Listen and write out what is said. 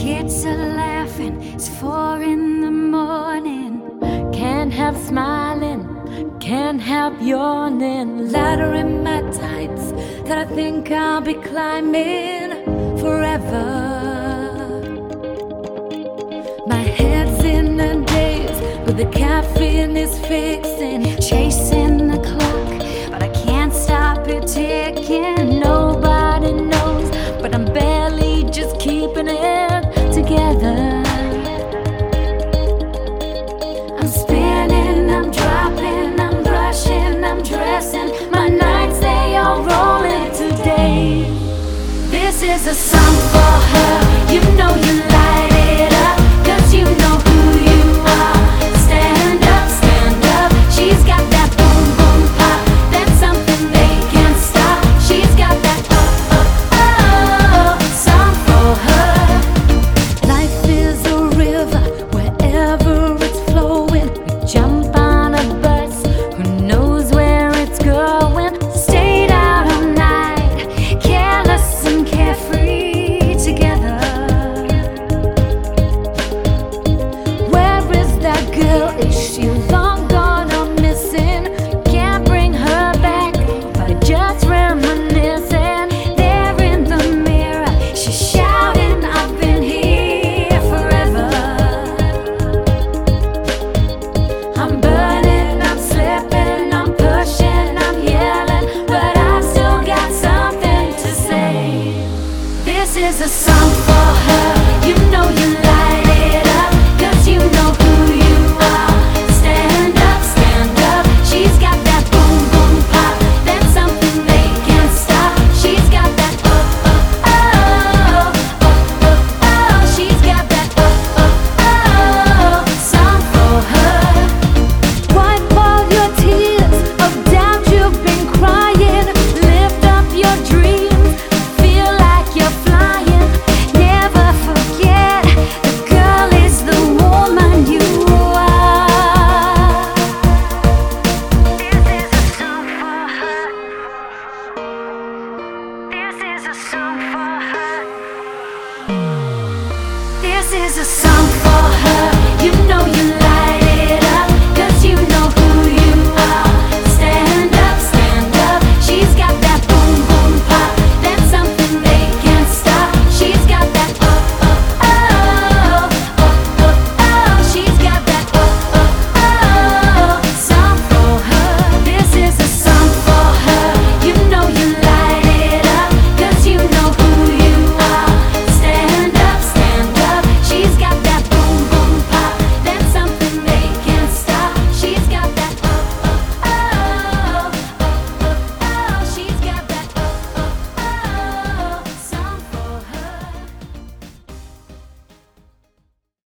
Kids are laughing, it's 4 in the morning. Can't help smiling, can't help yawning. Ladder in my tights that I think I'll be climbing forever. My head's in a daze, but the caffeine is fixing. Chasing the clock, but I can't stop it ticking. Nobody knows, but I'm barely just keeping it together. I'm spinning, I'm dropping, I'm brushing, I'm dressing. My nights, they all roll in today. This is a song for her. You know you light it up, 'cause you know who you are. Stand up, stand up. She's got that boom, boom, pop. That's something they can't stop. She's got that song for her. Life is a river, wherever it's flowing. We jump on a bus, who knows where it's going. Stayed out all night, careless and carefree together. Where is that girl? Is she long gone or missing? Can't bring her back by just reminiscing. There in the mirror, she's shouting, I've been here forever. I'm burning, I'm slipping, I'm pushing, I'm yelling, but I've still got something to say. This is a song for her. You know you light it up, 'cause you know who you are. Stand up, stand up. She's got that boom, boom, pop. That's something they can't stop. She's got that she's got that song for her. Wipe all your tears of doubt you've been crying. Lift up your dreams, feel like you're flying. Never forget, the girl is the woman you are. This is a song for her. This is a song for her. This is a song for her. You know